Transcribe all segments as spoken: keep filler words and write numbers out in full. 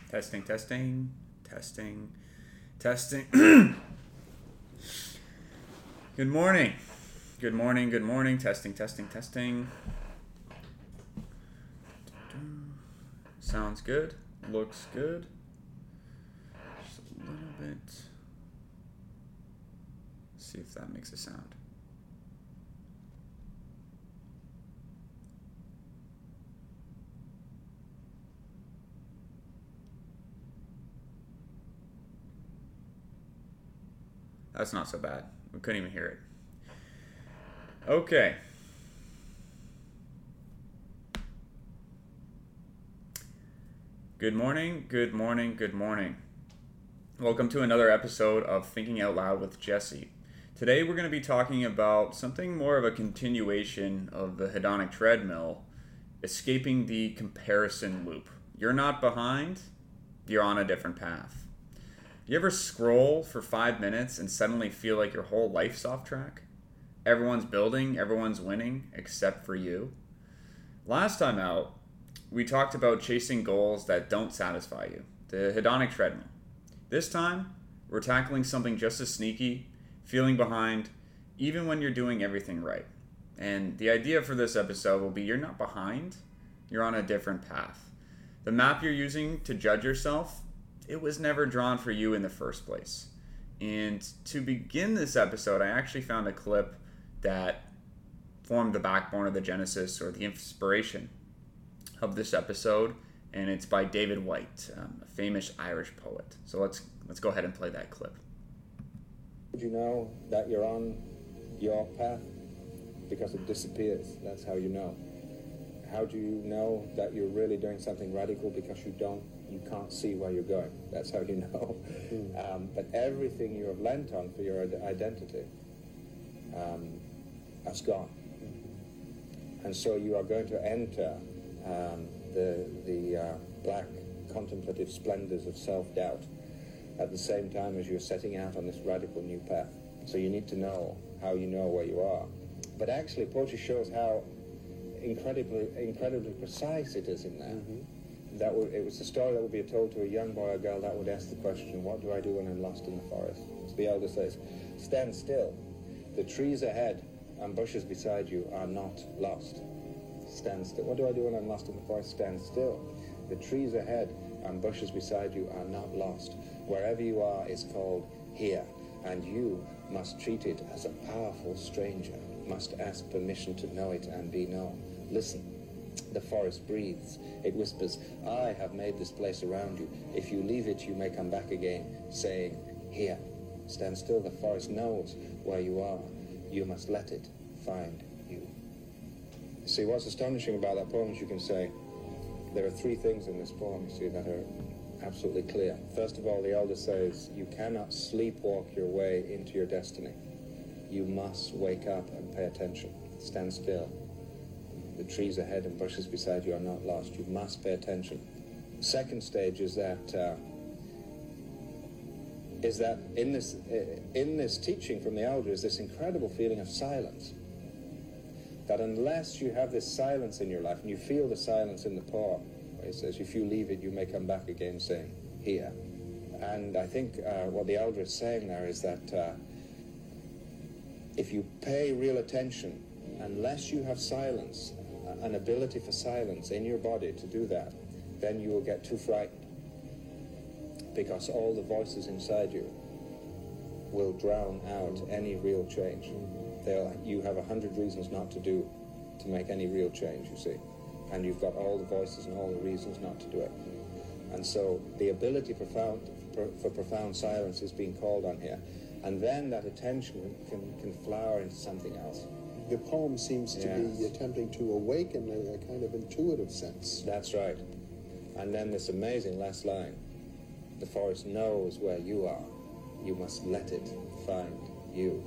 Testing, testing, testing, testing. Good morning. Good morning, good morning. Testing, testing, testing. Sounds good. Looks good. Just a little bit. See if that makes a sound. That's not so bad. We couldn't even hear it. Okay. Good morning, good morning, good morning. Welcome to another episode of Thinking Out Loud with Jesse. Today we're going to be talking about something more of a continuation of the hedonic treadmill, escaping the comparison loop. You're not behind, you're on a different path. You ever scroll for five minutes and suddenly feel like your whole life's off track? Everyone's building, everyone's winning, except for you. Last time out, we talked about chasing goals that don't satisfy you, the hedonic treadmill. This time, we're tackling something just as sneaky, feeling behind, even when you're doing everything right. And the idea for this episode will be you're not behind, you're on a different path. The map you're using to judge yourself, it was never drawn for you in the first place. And to begin this episode, I actually found a clip that formed the backbone of the genesis or the inspiration of this episode, and it's by David Whyte, um, a famous Irish poet. So let's let's go ahead and play that clip. Did you know that you're on your path? Because it disappears. That's how you know. How do you know that you're really doing something radical? Because you don't, you can't see where you're going. That's how you know. Mm. Um, but everything you have lent on for your identity um, has gone. And so you are going to enter um, the, the uh, black contemplative splendors of self-doubt at the same time as you're setting out on this radical new path. So you need to know how you know where you are. But actually, poetry shows how incredibly incredibly precise it is in that. Mm-hmm. That would, it was a story that would be told to a young boy or girl that would ask the question, what do I do when I'm lost in the forest? So the elder says, stand still. The trees ahead and bushes beside you are not lost. Stand still. What do I do when I'm lost in the forest? Stand still. The trees ahead and bushes beside you are not lost. Wherever you are is called here, and you must treat it as a powerful stranger, must ask permission to know it and be known. Listen, the forest breathes. It whispers, I have made this place around you. If you leave it, you may come back again, saying, here. Stand still. The forest knows where you are. You must let it find you. See, what's astonishing about that poem is you can say, there are three things in this poem, you see, that are absolutely clear. First of all, the elder says, you cannot sleepwalk your way into your destiny. You must wake up and pay attention. Stand still. The trees ahead and bushes beside you are not lost. You must pay attention. The second stage is that uh, is that in this uh, in this teaching from the elder is this incredible feeling of silence. That unless you have this silence in your life, and you feel the silence in the poem, where he says, if you leave it, you may come back again, saying, here. And I think uh, what the elder is saying there is that uh, if you pay real attention, unless you have silence, an ability for silence in your body to do that, then you will get too frightened. Because all the voices inside you will drown out any real change. They'll, you have a hundred reasons not to do, to make any real change, you see. And you've got all the voices and all the reasons not to do it. And so the ability for profound, for, for profound silence is being called on here. And then that attention can, can flower into something else. The poem seems to yes. be attempting to awaken a, a kind of intuitive sense. That's right. And then this amazing last line. The forest knows where you are. You must let it find you.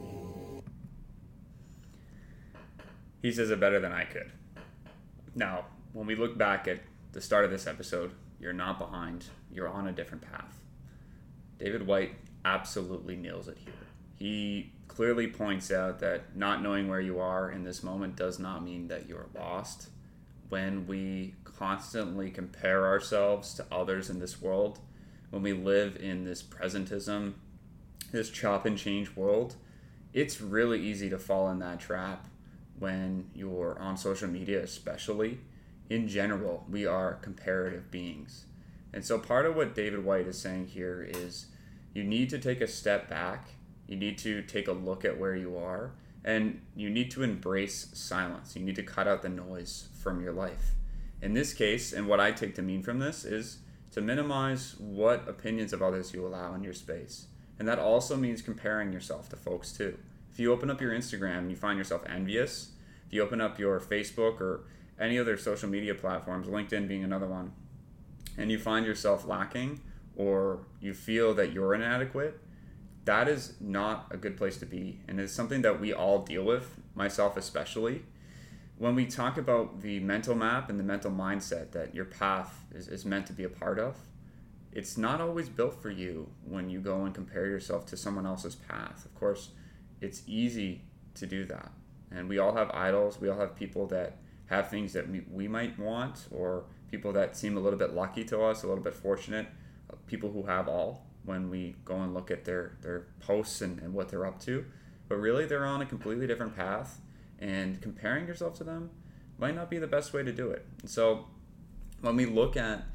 He says it better than I could. Now, when we look back at the start of this episode, you're not behind. You're on a different path. David Whyte absolutely nails it here. He clearly points out that not knowing where you are in this moment does not mean that you're lost. when we constantly compare ourselves to others in this world, when we live in this presentism, this chop and change world, it's really easy to fall in that trap when you're on social media, especially. In general, we are comparative beings. And so part of what David Whyte is saying here is you need to take a step back. You need to take a look at where you are, and you need to embrace silence. You need to cut out the noise from your life. In this case, and what I take to mean from this, is to minimize what opinions of others you allow in your space. And that also means comparing yourself to folks too. If you open up your Instagram and you find yourself envious, if you open up your Facebook or any other social media platforms, LinkedIn being another one, and you find yourself lacking or you feel that you're inadequate, that is not a good place to be. And it's something that we all deal with, myself especially. When we talk about the mental map and the mental mindset that your path is, is meant to be a part of, it's not always built for you when you go and compare yourself to someone else's path. Of course, it's easy to do that. And we all have idols. We all have people that have things that we, we might want, or people that seem a little bit lucky to us, a little bit fortunate, people who have all when we go and look at their, their posts and, and what they're up to. But really, they're on a completely different path, and comparing yourself to them might not be the best way to do it. And so when we look at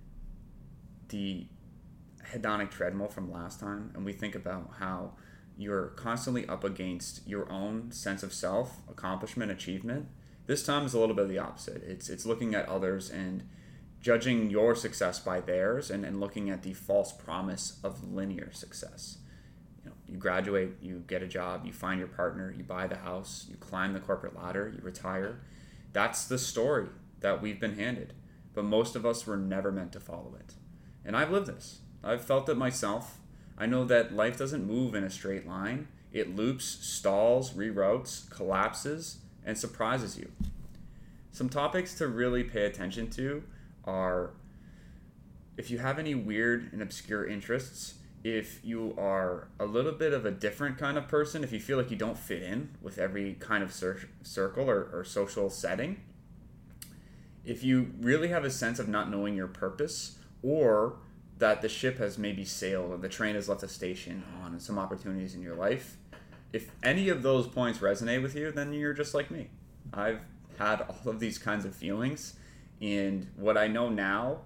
the hedonic treadmill from last time, and we think about how you're constantly up against your own sense of self, accomplishment, achievement, this time is a little bit of the opposite. It's it's looking at others and judging your success by theirs, and, and looking at the false promise of linear success. You know, you graduate, you get a job, you find your partner, you buy the house, you climb the corporate ladder, you retire. That's the story that we've been handed. But most of us were never meant to follow it. And I've lived this. I've felt it myself. I know that life doesn't move in a straight line. It loops, stalls, reroutes, collapses, and surprises you. Some topics to really pay attention to are if you have any weird and obscure interests, if you are a little bit of a different kind of person, if you feel like you don't fit in with every kind of cir- circle or, or social setting, if you really have a sense of not knowing your purpose, or that the ship has maybe sailed or the train has left the station on some opportunities in your life, if any of those points resonate with you, then you're just like me. I've had all of these kinds of feelings, and what I know now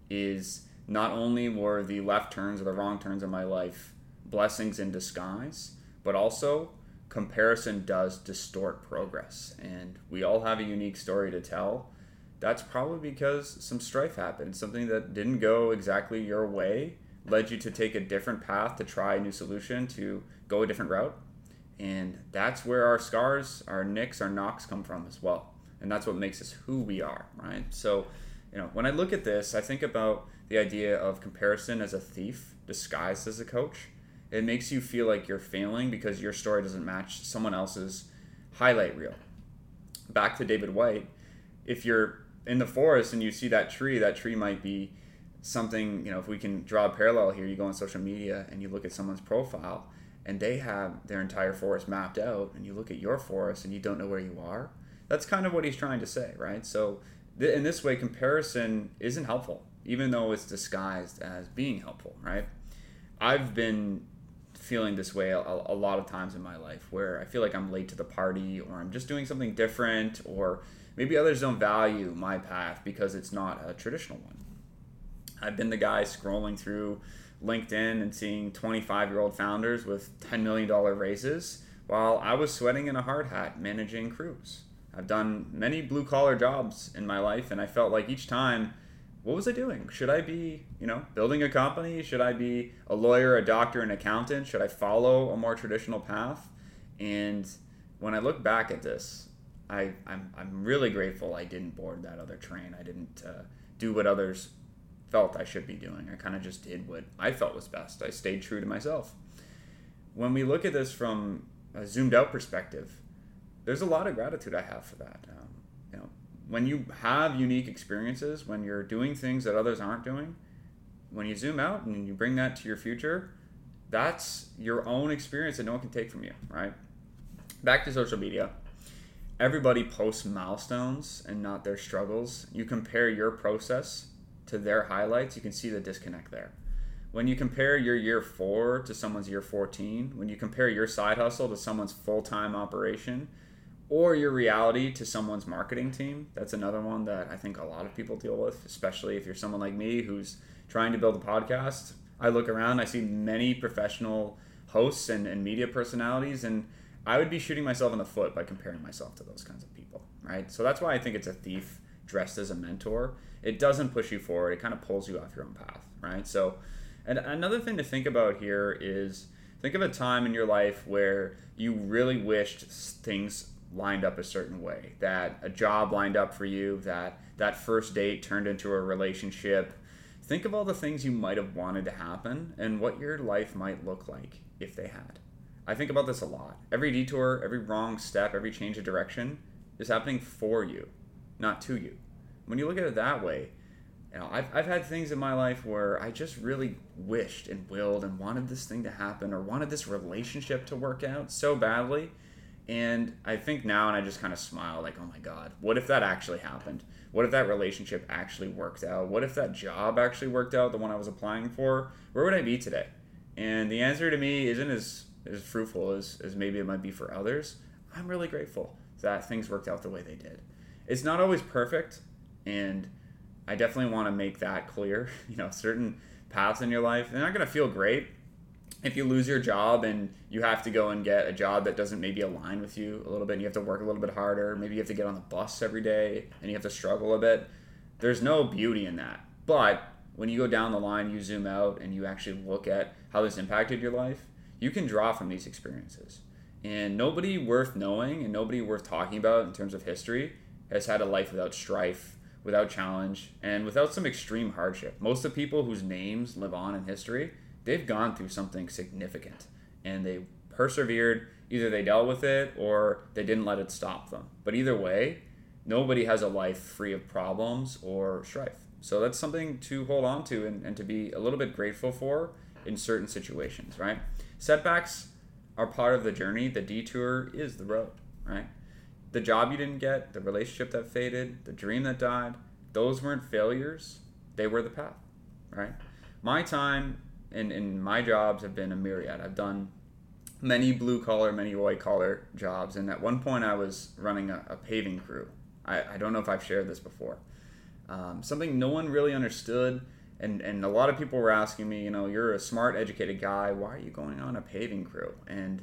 is not only were the left turns or the wrong turns in my life blessings in disguise, but also comparison does distort progress, and we all have a unique story to tell. That's probably because some strife happened, something that didn't go exactly your way led you to take a different path, to try a new solution, to go a different route. And that's where our scars, our nicks, our knocks come from as well. And that's what makes us who we are, right? So, you know, when I look at this, I think about the idea of comparison as a thief disguised as a coach. It makes you feel like you're failing because your story doesn't match someone else's highlight reel. Back to David Whyte, if you're in the forest and you see that tree, that tree might be something, you know, if we can draw a parallel here, you go on social media and you look at someone's profile and they have their entire forest mapped out, and you look at your forest and you don't know where you are. That's kind of what he's trying to say, right? So th- in this way, comparison isn't helpful, even though it's disguised as being helpful, right? I've been feeling this way a, a lot of times in my life, where I feel like I'm late to the party, or I'm just doing something different, or maybe others don't value my path because it's not a traditional one. I've been the guy scrolling through LinkedIn and seeing twenty-five-year-old founders with ten million dollars raises while I was sweating in a hard hat managing crews. I've done many blue-collar jobs in my life, and I felt like each time, what was I doing? Should I be, you know, building a company? Should I be a lawyer, a doctor, an accountant? Should I follow a more traditional path? And when I look back at this, I, I'm I'm really grateful I didn't board that other train. I didn't uh, do what others felt I should be doing. I kind of just did what I felt was best. I stayed true to myself. When we look at this from a zoomed out perspective, there's a lot of gratitude I have for that. Um, you know, when you have unique experiences, when you're doing things that others aren't doing, when you zoom out and you bring that to your future, that's your own experience that no one can take from you, right? Back to social media. everybody posts milestones and not their struggles. You compare your process to their highlights, you can see the disconnect there. When you compare your year four to someone's year fourteen, when you compare your side hustle to someone's full-time operation, or your reality to someone's marketing team, that's another one that I think a lot of people deal with, especially if you're someone like me who's trying to build a podcast. I look around, I see many professional hosts and, and media personalities, and I would be shooting myself in the foot by comparing myself to those kinds of people, right? So that's why I think it's a thief dressed as a mentor. It doesn't push you forward. It kind of pulls you off your own path, right? So, and another thing to think about here is think of a time in your life where you really wished things lined up a certain way, that a job lined up for you, that that first date turned into a relationship. Think of all the things you might have wanted to happen and what your life might look like if they had. I think about this a lot. Every detour, every wrong step, every change of direction is happening for you, not to you. When you look at it that way, you know, I've, I've had things in my life where I just really wished and willed and wanted this thing to happen or wanted this relationship to work out so badly. And I think now, and I just kind of smile like, oh my God, what if that actually happened? What if that relationship actually worked out? What if that job actually worked out, the one I was applying for? Where would I be today? And the answer to me isn't as, as fruitful as, as maybe it might be for others. I'm really grateful that things worked out the way they did. It's not always perfect, and I definitely want to make that clear. You know, certain paths in your life, they're not going to feel great. If you lose your job and you have to go and get a job that doesn't maybe align with you a little bit, and you have to work a little bit harder, maybe you have to get on the bus every day and you have to struggle a bit, there's no beauty in that. But when you go down the line, you zoom out and you actually look at how this impacted your life, you can draw from these experiences. And nobody worth knowing and nobody worth talking about in terms of history has had a life without strife, without challenge, and without some extreme hardship. Most of the people whose names live on in history, they've gone through something significant and they persevered. Either they dealt with it or they didn't let it stop them. But either way, nobody has a life free of problems or strife. So that's something to hold on to and, and to be a little bit grateful for in certain situations, right? Setbacks are part of the journey. The detour is the road, right? The job you didn't get, the relationship that faded, the dream that died, those weren't failures. They were the path, right? My time and, and my jobs have been a myriad. I've done many blue collar, many white collar jobs. And at one point I was running a, a paving crew. I, I don't know if I've shared this before. Um, something no one really understood. And, and a lot of people were asking me, you know, you're a smart, educated guy. Why are you going on a paving crew? And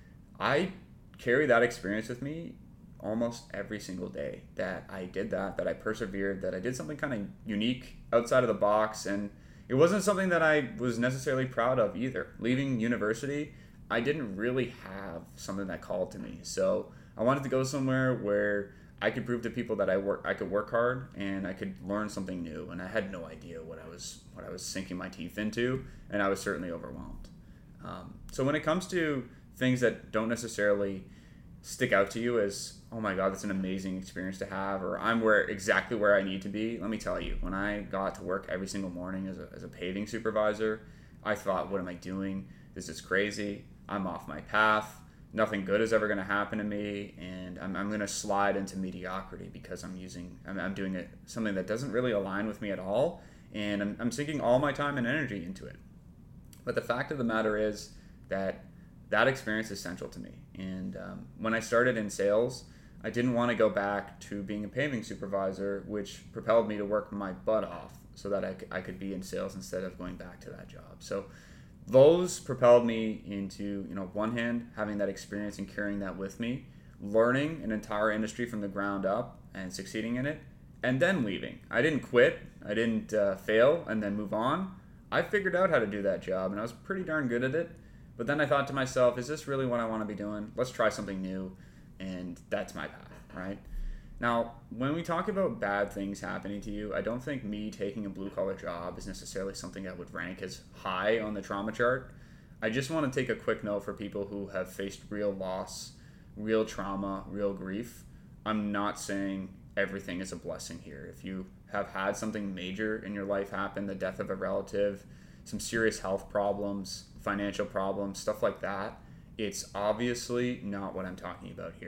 I carry that experience with me almost every single day, that I did that, that I persevered, that I did something kind of unique outside of the box. And it wasn't something that I was necessarily proud of either. Leaving university, I didn't really have something that called to me. So I wanted to go somewhere where I could prove to people that I work, I could work hard and I could learn something new. And I had no idea what I was, what I was sinking my teeth into, and I was certainly overwhelmed. Um, so when it comes to things that don't necessarily stick out to you as, oh my God, that's an amazing experience to have, or I'm where exactly where I need to be, let me tell you, when I got to work every single morning as a, as a paving supervisor, I thought, what am I doing? This is crazy. I'm off my path. Nothing good is ever going to happen to me, and I'm, I'm going to slide into mediocrity because I'm using, I'm, I'm doing it, something that doesn't really align with me at all, and I'm, I'm sinking all my time and energy into it. But the fact of the matter is that that experience is central to me. And um, when I started in sales, I didn't want to go back to being a paving supervisor, which propelled me to work my butt off so that I, c- I could be in sales instead of going back to that job. So those propelled me into, you know, one hand, having that experience and carrying that with me, learning an entire industry from the ground up and succeeding in it, and then leaving. I didn't quit. I didn't uh, fail and then move on. I figured out how to do that job, and I was pretty darn good at it. But then I thought to myself, is this really what I want to be doing? Let's try something new, and that's my path, right? Now, when we talk about bad things happening to you, I don't think me taking a blue-collar job is necessarily something that would rank as high on the trauma chart. I just want to take a quick note for people who have faced real loss, real trauma, real grief. I'm not saying everything is a blessing here. If you have had something major in your life happen, the death of a relative, some serious health problems, financial problems, stuff like that, it's obviously not what I'm talking about here.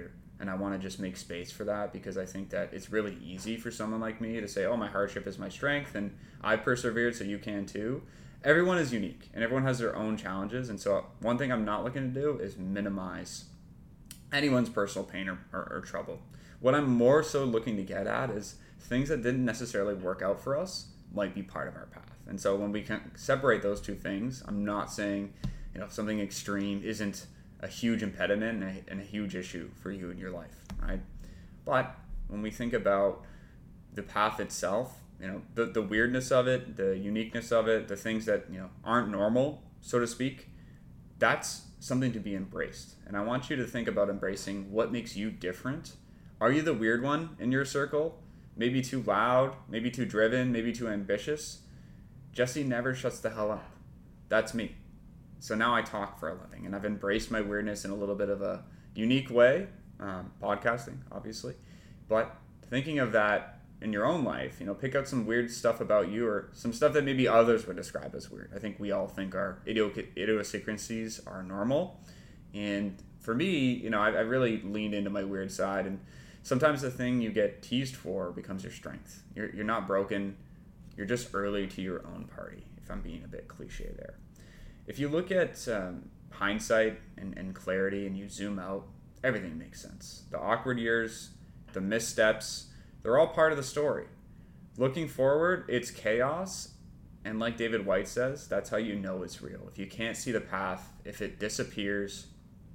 And I want to just make space for that, because I think that it's really easy for someone like me to say, oh, my hardship is my strength and I've persevered, so you can too. Everyone is unique and everyone has their own challenges. And so one thing I'm not looking to do is minimize anyone's personal pain or, or, or trouble. What I'm more so looking to get at is things that didn't necessarily work out for us might be part of our path. And so when we can separate those two things, I'm not saying, you know, something extreme isn't a huge impediment and a, and a huge issue for you in your life, right? But when we think about the path itself, you know, the, the weirdness of it, the uniqueness of it, the things that, you know, aren't normal, so to speak, that's something to be embraced. And I want you to think about embracing what makes you different. Are you the weird one in your circle? Maybe too loud, maybe too driven, maybe too ambitious? Jesse never shuts the hell up. That's me. So now I talk for a living, and I've embraced my weirdness in a little bit of a unique way, um, podcasting, obviously. But thinking of that in your own life, you know, pick out some weird stuff about you, or some stuff that maybe others would describe as weird. I think we all think our idiosyncrasies are normal. And for me, you know, I, I really leaned into my weird side, and sometimes the thing you get teased for becomes your strength. You're, you're not broken. You're just early to your own party, if I'm being a bit cliche there. If you look at um, hindsight and, and clarity and you zoom out, everything makes sense. The awkward years, the missteps, they're all part of the story. Looking forward, it's chaos. And like David White says, that's how you know it's real. If you can't see the path, if it disappears,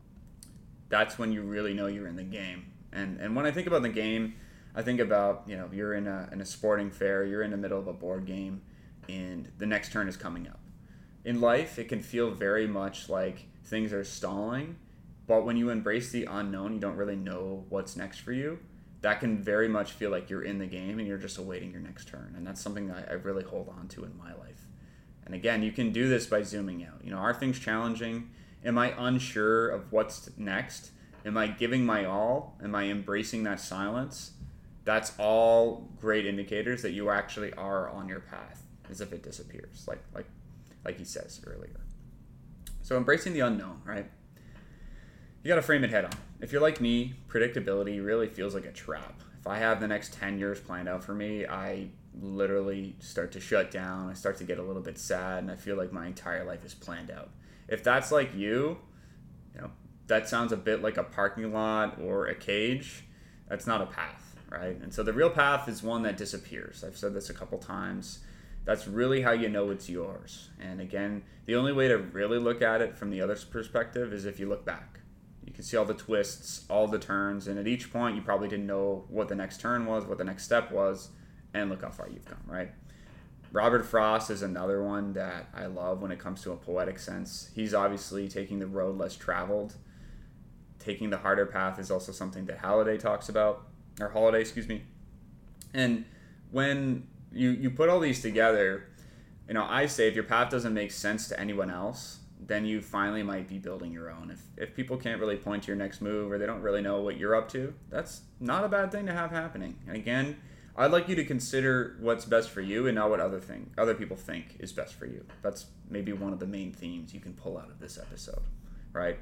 that's when you really know you're in the game. And and when I think about the game, I think about, you know, you're in a, in a sporting fair, you're in the middle of a board game, and the next turn is coming up. In life, it can feel very much like things are stalling, but when you embrace the unknown, you don't really know what's next for you. That can very much feel like you're in the game and you're just awaiting your next turn. And that's something that I really hold on to in my life. And again, you can do this by zooming out. You know, are things challenging? Am I unsure of what's next? Am I giving my all? Am I embracing that silence? That's all great indicators that you actually are on your path, as if it disappears, like like like he says earlier. So embracing the unknown, right? You got to frame it head on. If you're like me, predictability really feels like a trap. If I have the next ten years planned out for me, I literally start to shut down. I start to get a little bit sad, and I feel like my entire life is planned out. If that's like you, you know, that sounds a bit like a parking lot or a cage. That's not a path, right? And so the real path is one that disappears. I've said this a couple times. That's really how you know it's yours. And again, the only way to really look at it from the other's perspective is if you look back. You can see all the twists, all the turns, and at each point you probably didn't know what the next turn was, what the next step was, and look how far you've come, right? Robert Frost is another one that I love when it comes to a poetic sense. He's obviously taking the road less traveled. Taking the harder path is also something that Halliday talks about, or Holiday, excuse me. And when you, you put all these together, you know, I say if your path doesn't make sense to anyone else, then you finally might be building your own. If if people can't really point to your next move, or they don't really know what you're up to, that's not a bad thing to have happening. And again, I'd like you to consider what's best for you and not what other thing other people think is best for you. That's maybe one of the main themes you can pull out of this episode, right?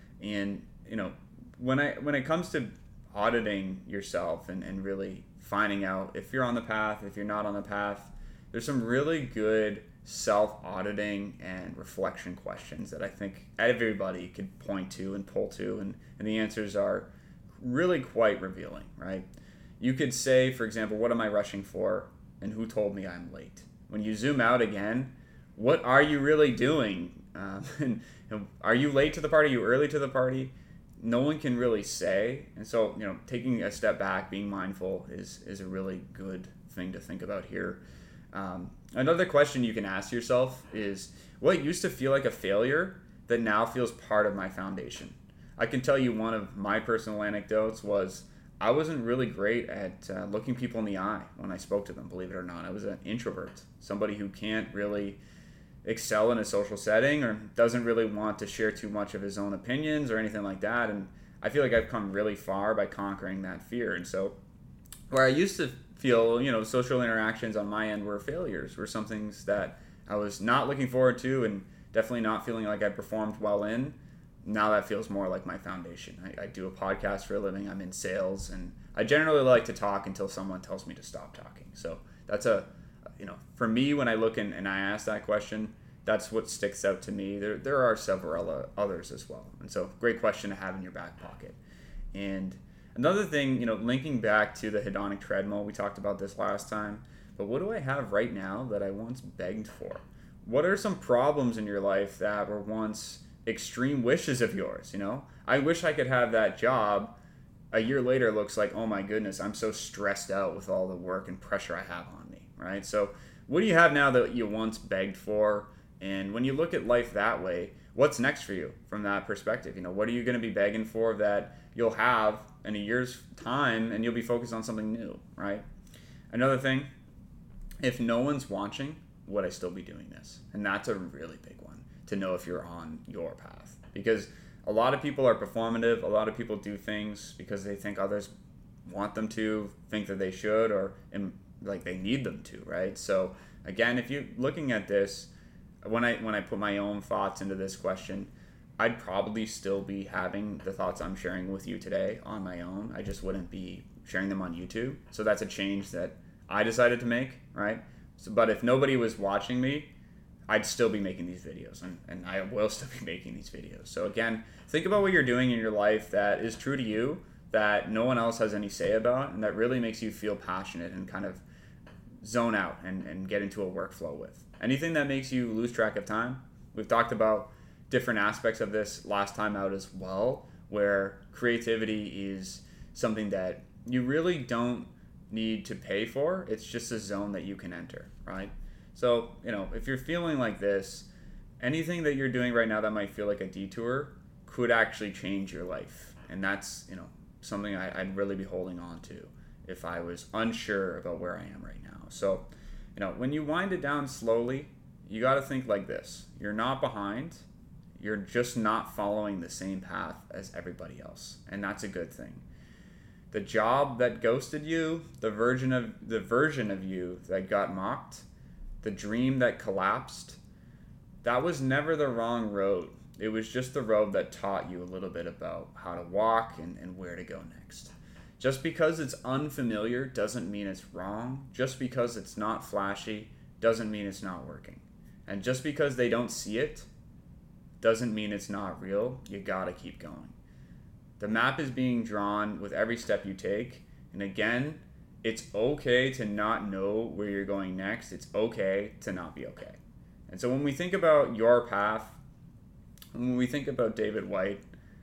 And you know, when I when it comes to auditing yourself and, and really finding out if you're on the path, if you're not on the path, there's some really good self-auditing and reflection questions that I think everybody could point to and pull to, and, and the answers are really quite revealing, right? You could say, for example, what am I rushing for, and who told me I'm late? When you zoom out again, what are you really doing? Um, and, and are you late to the party? Are you early to the party? No one can really say. And so, you know, taking a step back, being mindful is is a really good thing to think about here. Um, another question you can ask yourself is, what used to feel like a failure that now feels part of my foundation? I can tell you one of my personal anecdotes was I wasn't really great at uh, looking people in the eye when I spoke to them, believe it or not. I was an introvert, somebody who can't really excel in a social setting or doesn't really want to share too much of his own opinions or anything like that. And I feel like I've come really far by conquering that fear. And so where I used to feel, you know, social interactions on my end were failures, were some things that I was not looking forward to and definitely not feeling like I performed well in. now that feels more like my foundation. I, I do a podcast for a living. I'm in sales, and I generally like to talk until someone tells me to stop talking. So that's a, you know, for me, when I look in, and I ask that question, that's what sticks out to me. There, there are several others as well. And so great question to have in your back pocket. And another thing, you know, linking back to the hedonic treadmill, we talked about this last time, but what do I have right now that I once begged for? What are some problems in your life that were once extreme wishes of yours? You know, I wish I could have that job. A year later, it looks like, oh my goodness, I'm so stressed out with all the work and pressure I have on me, right? So what do you have now that you once begged for? And when you look at life that way, what's next for you from that perspective? You know, what are you going to be begging for that you'll have in a year's time, and you'll be focused on something new, right? Another thing, if no one's watching, would I still be doing this? And that's a really big one to know if you're on your path, because a lot of people are performative. A lot of people do things because they think others want them to, think that they should, or like they need them to, right? So again, if you're looking at this, when I when I put my own thoughts into this question, I'd probably still be having the thoughts I'm sharing with you today on my own. I just wouldn't be sharing them on YouTube. So that's a change that I decided to make, right? So, but if nobody was watching me, I'd still be making these videos, and, and I will still be making these videos. So again, think about what you're doing in your life that is true to you, that no one else has any say about, and that really makes you feel passionate and kind of zone out and, and get into a workflow with. Anything that makes you lose track of time. We've talked about different aspects of this last time out as well, where creativity is something that you really don't need to pay for. It's just a zone that you can enter, right? So, you know, if you're feeling like this, anything that you're doing right now that might feel like a detour could actually change your life. And that's, you know, something I, I'd really be holding on to if I was unsure about where I am right now. So, you know, when you wind it down slowly, you got to think like this. You're not behind. You're just not following the same path as everybody else. And that's a good thing. The job that ghosted you, the version of the version of you that got mocked, the dream that collapsed, that was never the wrong road. It was just the road that taught you a little bit about how to walk and, and where to go next. Just because it's unfamiliar doesn't mean it's wrong. Just because it's not flashy doesn't mean it's not working. And just because they don't see it doesn't mean it's not real. You gotta keep going. The map is being drawn with every step you take. And again, it's okay to not know where you're going next. It's okay to not be okay. And so when we think about your path, when we think about David Whyte,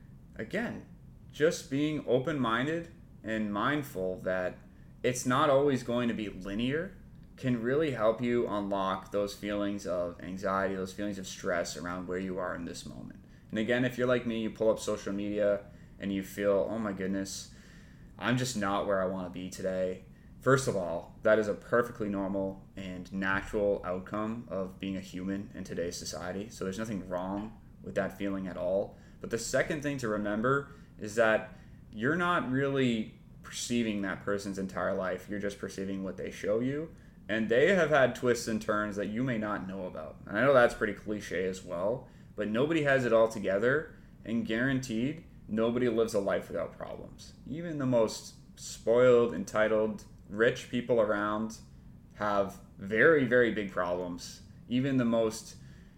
again, just being open-minded and mindful that it's not always going to be linear can really help you unlock those feelings of anxiety, those feelings of stress around where you are in this moment. And again, if you're like me, you pull up social media and you feel, oh my goodness, I'm just not where I want to be today. First of all, that is a perfectly normal and natural outcome of being a human in today's society. So there's nothing wrong with that feeling at all. But the second thing to remember is that you're not really perceiving that person's entire life. You're just perceiving what they show you. And they have had twists and turns that you may not know about. And I know that's pretty cliche as well, but nobody has it all together, and guaranteed, nobody lives a life without problems. Even the most spoiled, entitled, rich people around have very, very big problems. Even the most,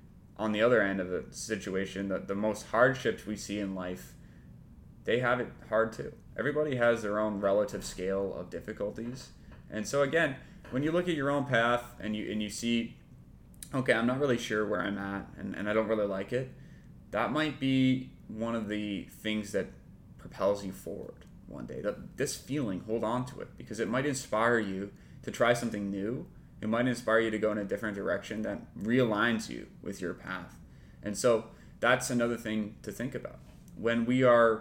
on the other end of the situation, the, the most hardships we see in life, they have it hard too. Everybody has their own relative scale of difficulties. And so again, when you look at your own path and you and you see, okay, I'm not really sure where I'm at and, and I don't really like it, that might be one of the things that propels you forward one day. That this feeling, hold on to it, because it might inspire you to try something new. It might inspire you to go in a different direction that realigns you with your path. And so that's another thing to think about. When we are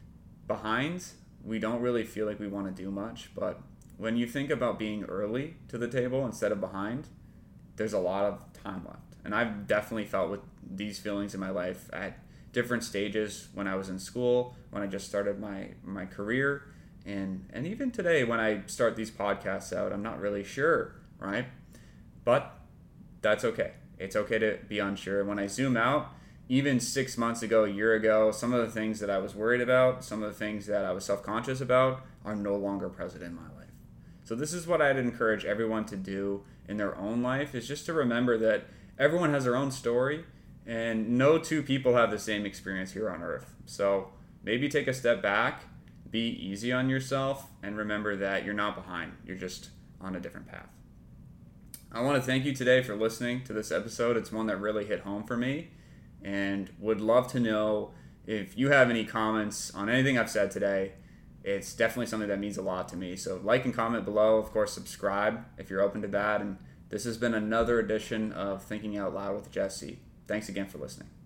behind, we don't really feel like we want to do much, but when you think about being early to the table instead of behind, there's a lot of time left. And I've definitely felt with these feelings in my life at different stages, when I was in school, when I just started my, my career, and, and even today when I start these podcasts out, I'm not really sure, right? But that's okay. It's okay to be unsure. When I zoom out even six months ago, a year ago, some of the things that I was worried about, some of the things that I was self-conscious about are no longer present in my life. So this is what I'd encourage everyone to do in their own life, is just to remember that everyone has their own story and no two people have the same experience here on earth. So maybe take a step back, be easy on yourself, and remember that you're not behind. You're just on a different path. I want to thank you today for listening to this episode. It's one that really hit home for me, and would love to know if you have any comments on anything I've said today. It's definitely something that means a lot to me. So like and comment below. Of course, subscribe if you're open to that. And this has been another edition of Thinking Out Loud with Jesse. Thanks again for listening.